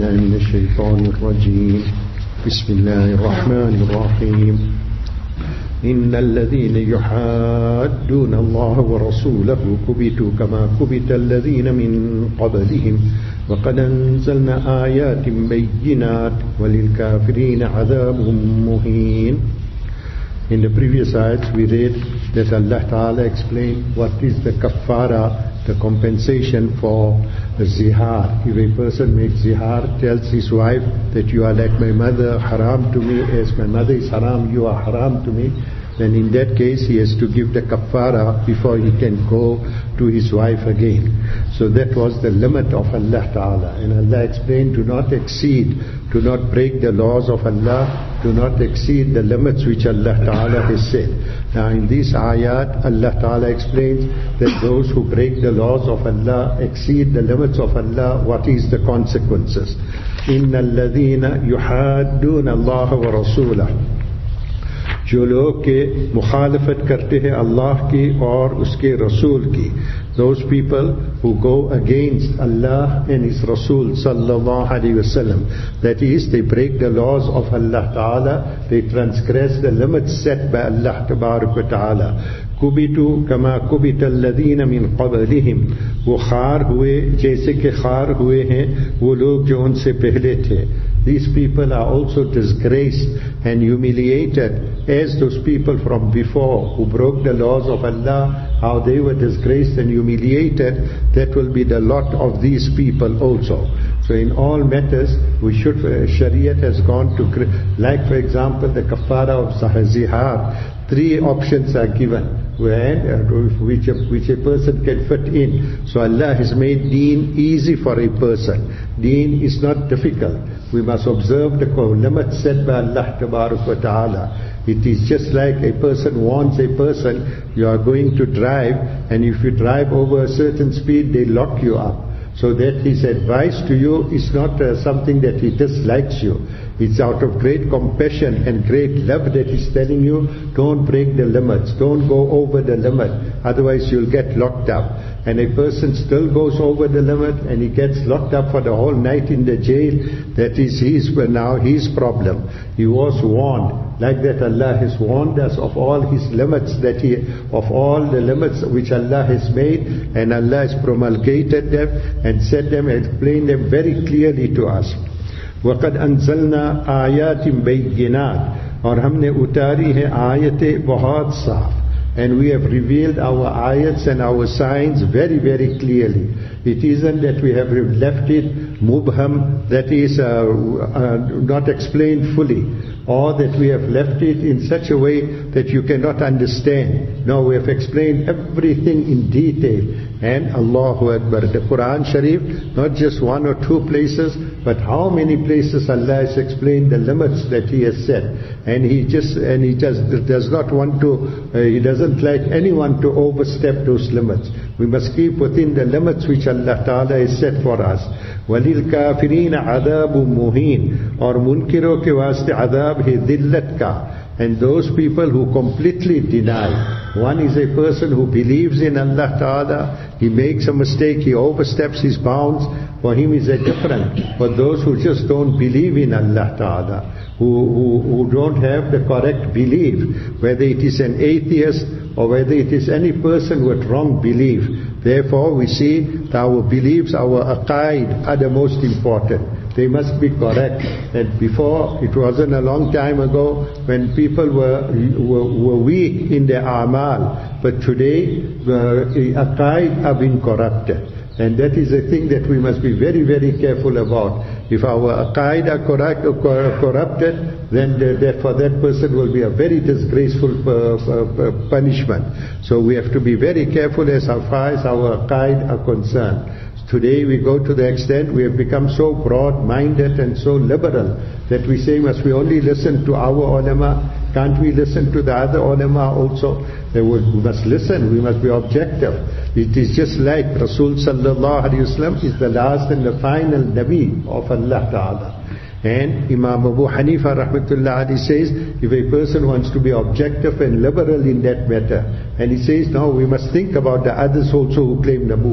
بالله من الشيطان الرجيم بسم الله الرحمن الرحيم إن الذين يحادون الله ورسوله كبتوا كما كبت الذين من قبلهم وقد أنزلنا آيات بينات وللكافرين عذاب مهين. In the previous ayats we read that Allah Ta'ala explained what is the kaffara, the compensation for the zihar. If a person makes zihar, tells his wife that you are like my mother, haram to me, as my mother is haram, you are haram to me, then in that case he has to give the kaffara before he can go to his wife again. So that was the limit of Allah Ta'ala. And Allah explained, do not exceed, do not break the laws of Allah, do not exceed the limits which Allah Ta'ala has set. Now in these ayat, Allah Ta'ala explains that those who break the laws of Allah, exceed the limits of Allah, what is the consequences? إِنَّ الَّذِينَ يُحَادُّونَ اللَّهَ وَرَسُولَهُ, जो लोग के मुखालफत करते हैं अल्लाह की और उसके रसूल की, those people who go against Allah and His Rasul sallallahu alaihi wasallam, that is, they break the laws of Allah Ta'ala, they transgress the limits set by Allah Tabarak wa Ta'ala. कुबितु कमा कुबित अल्लज़ीन मिन क़ब्लिहिम, वो खार हुए जैसे कि खार हुए हैं वो लोग जो उनसे पहले थे. These people are also disgraced and humiliated as those people from before who broke the laws of Allah, how they were disgraced and humiliated. That will be the lot of these people also. So in all matters we should, Shariat has gone to, like for example the kafara of zihar, 3 options are given which a person can fit in. So Allah has made deen easy for a person. Deen is not difficult. We must observe the limits set by Allah Tabarak wa Ta'ala. It is just like a person warns a person, you are going to drive, and if you drive over a certain speed, they lock you up. So that his advice to you is not something that he dislikes you. It's out of great compassion and great love that he's telling you, don't break the limits, don't go over the limit, otherwise you'll get locked up. And a person still goes over the limit and he gets locked up for the whole night in the jail. That is now his problem. He was warned. Like that Allah has warned us of all His limits, of all the limits which Allah has made, and Allah has promulgated them and said them, explained them very clearly to us. وَقَدْ أَنزَلْنَا آيَاتٍ بَيِّنَاتٍ, और हमने उतारी है आयतें बहुत साफ. And we have revealed our ayats and our signs very, very clearly. It isn't that we have left it mubham, that is not explained fully, or that we have left it in such a way that you cannot understand. No, we have explained everything in detail. And Allahu Akbar, the Quran Sharif, not just 1 or 2 places, but how many places Allah has explained the limits that He has set. And He does not want to, He doesn't like anyone to overstep those limits. We must keep within the limits which Allah Ta'ala has set for us. وَلِلْكَافِرِينَ عَذَابٌ مُهِينٌ, और मुनकिरों के वास्ते अदाब है दिल्लत का. And those people who completely deny. One is a person who believes in Allah Ta'ala, he makes a mistake, he oversteps his bounds, for him is a different. But those who just don't believe in Allah Ta'ala, who don't have the correct belief, whether it is an atheist or whether it is any person with wrong belief. Therefore we see that our beliefs, our aqaid are the most important. They must be correct. And before, it wasn't a long time ago when people were weak in their amal. But today, aqaid have been corrupted. And that is a thing that we must be very, very careful about. If our aqaid are corrupted, then for that person will be a very disgraceful punishment. So we have to be very careful as far as our aqaid are concerned. Today we go to the extent we have become so broad-minded and so liberal that we say, must we only listen to our ulama? Can't we listen to the other ulama also? We must listen, we must be objective. It is just like Rasul sallallahu alaihi wasallam is the last and the final Nabi of Allah Ta'ala. And Imam Abu Hanifa rahmatullah alayhi says, if a person wants to be objective and liberal in that matter, and he says, no, we must think about the others also who claim Nabuwwat.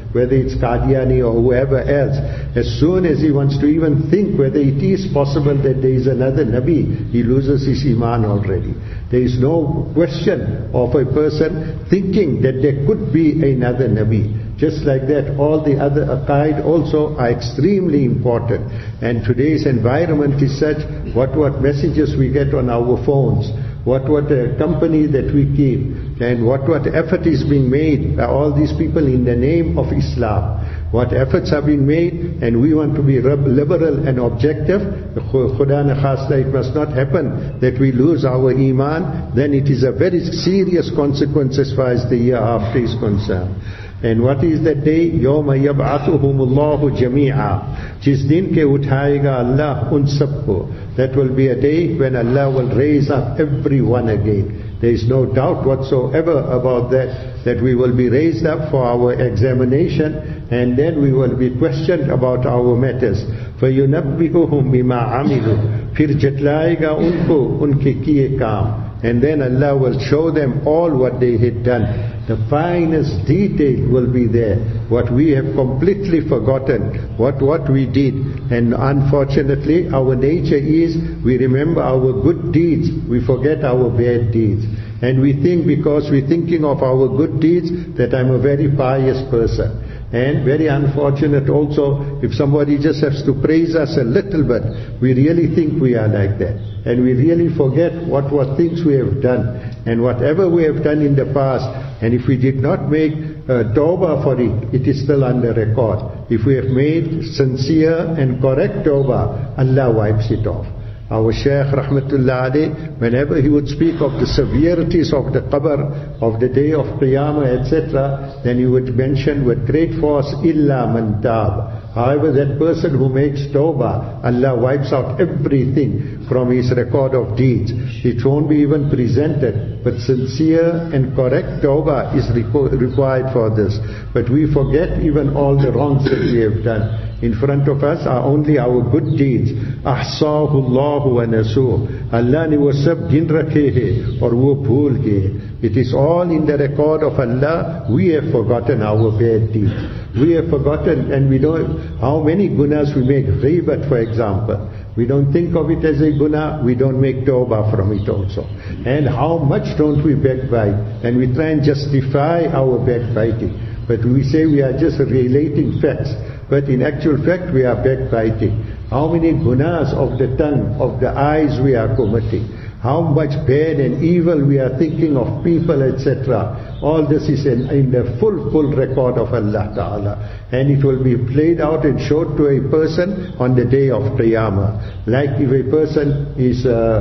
whether it's Qadiani or whoever else, as soon as he wants to even think whether it is possible that there is another Nabi, he loses his Iman already. There is no question of a person thinking that there could be another Nabi. Just like that, all the other aqaid also are extremely important. And today's environment is such, what messages we get on our phones, what a company that we keep, and what effort is being made by all these people in the name of Islam. What efforts have been made, and we want to be liberal and objective. Khuda na khasta, it must not happen that we lose our Iman. Then it is a very serious consequence as far as the year after is concerned. And what is that day? يَوْمَ يَبْعَثُهُمُ اللَّهُ جَمِيعًا. जिस दिन के उठाएगा Allah उन सबको. That will be a day when Allah will raise up everyone again. There is no doubt whatsoever about that we will be raised up for our examination, and then we will be questioned about our matters. فَيُنَبِّئُهُمْ بِمَا عَمِلُوا. फिर जतलाएगा उनको उनके किए काम. And then Allah will show them all what they had done. The finest detail will be there. What we have completely forgotten, what we did. And unfortunately, our nature is, we remember our good deeds, we forget our bad deeds. And we think, because we're thinking of our good deeds, that I'm a very pious person. And very unfortunate also, if somebody just has to praise us a little bit, we really think we are like that. And we really forget what things we have done. And whatever we have done in the past, and if we did not make tawbah for it, it is still under record. If we have made sincere and correct tawbah, Allah wipes it off. Our Shaykh Rahmatullah alayh, whenever he would speak of the severities of the qabr, of the day of Qiyamah, etc., then he would mention with great force, illa man tab. However, that person who makes tawbah, Allah wipes out everything from his record of deeds. It won't be even presented. But sincere and correct tawbah is required for this. But we forget even all the wrongs that we have done. In front of us are only our good deeds. Ahsahu Allahu wa nasuh. Allah ne wo sab gin rakhe hai aur wo bhool gaye. It is all in the record of Allah. We have forgotten our bad deeds. We have forgotten, and we don't, how many gunas we make. Ghibat, for example. We don't think of it as a guna, we don't make tawbah from it also. And how much don't we backbite? And we try and justify our backbiting. But we say we are just relating facts. But in actual fact we are backbiting. How many gunas of the tongue, of the eyes we are committing? How much bad and evil we are thinking of people, etc. All this is in the full record of Allah Ta'ala. And it will be played out and showed to a person on the day of Qiyamah. Like if a person is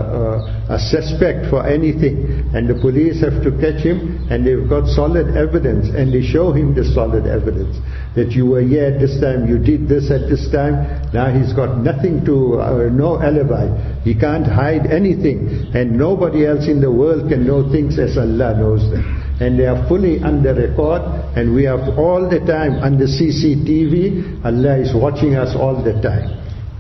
a suspect for anything, and the police have to catch him, and they've got solid evidence, and they show him the solid evidence. That you were here at this time, you did this at this time. Now he's got nothing to, no alibi. He can't hide anything. And nobody else in the world can know things as Allah knows them. And they are fully under record, and we are all the time under CCTV. Allah is watching us all the time.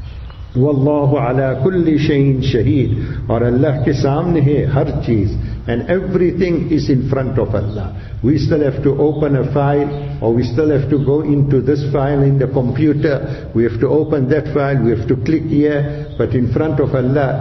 Wallahu ala kulli shayin shaheed. Aur Allah ke samne hai har cheez, and everything is in front of Allah. We still have to open a file, or we still have to go into this file in the computer. We have to open that file, we have to click here. But in front of Allah,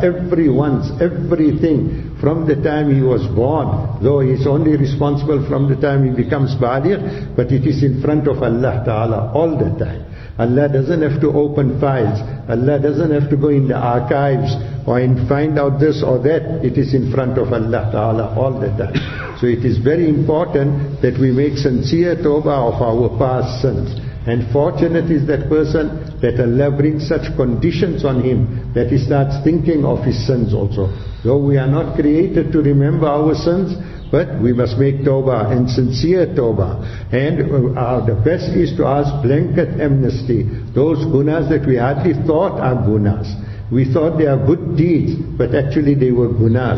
everything, from the time he was born, though he is only responsible from the time he becomes baligh, but it is in front of Allah Ta'ala all the time. Allah doesn't have to open files. Allah doesn't have to go in the archives or find out this or that. It is in front of Allah Ta'ala all the time. So it is very important that we make sincere tawbah of our past sins. And fortunate is that person that Allah brings such conditions on him that he starts thinking of his sins also. Though we are not created to remember our sins, but we must make tawbah, and sincere tawbah. And the best is to ask blanket amnesty. Those gunas that we hardly thought are gunas. We thought they are good deeds, but actually they were gunas.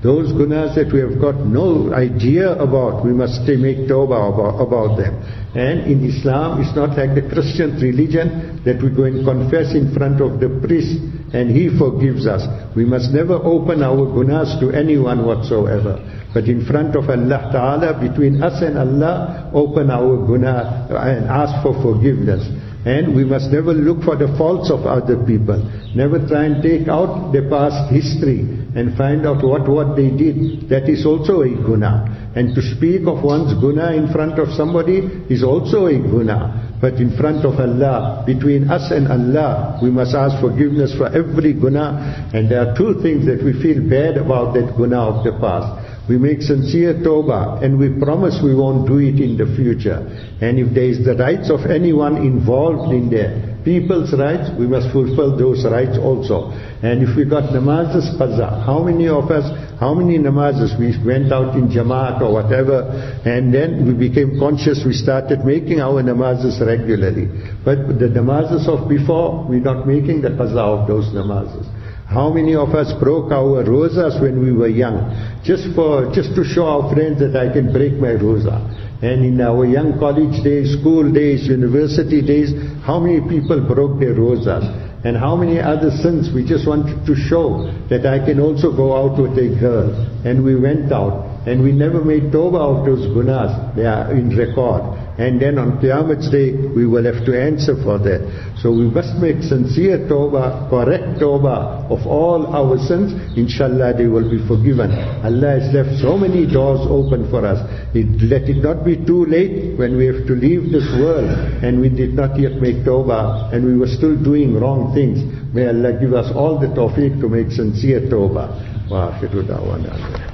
Those gunas that we have got no idea about, we must make tawbah about them. And in Islam, it's not like the Christian religion that we go and confess in front of the priest and he forgives us. We must never open our gunas to anyone whatsoever. But in front of Allah Ta'ala, between us and Allah, open our guna and ask for forgiveness. And we must never look for the faults of other people. Never try and take out their past history and find out what they did. That is also a guna. And to speak of one's guna in front of somebody is also a guna. But in front of Allah, between us and Allah, we must ask forgiveness for every guna. And there are two things that we feel bad about that guna of the past. We make sincere tawbah and we promise we won't do it in the future. And if there is the rights of anyone involved in there, people's rights, we must fulfill those rights also. And if we got namazes qaza, how many of us, how many namazes we went out in Jamaat or whatever, and then we became conscious, we started making our namazes regularly. But the namazes of before, we're not making the qaza of those namazes. How many of us broke our rosas when we were young? Just to show our friends that I can break my rosa. And in our young college days, school days, university days, how many people broke their rosas? And how many other sins we just wanted to show that I can also go out with a girl. And we went out. And we never made tawbah of those gunas. They are in record. And then on Qiyamah's day, we will have to answer for that. So we must make sincere tawbah, correct tawbah of all our sins. Inshallah, they will be forgiven. Allah has left so many doors open for us. Let it not be too late when we have to leave this world and we did not yet make tawbah and we were still doing wrong things. May Allah give us all the tawfiq to make sincere tawbah. Wa akhiru da'wana.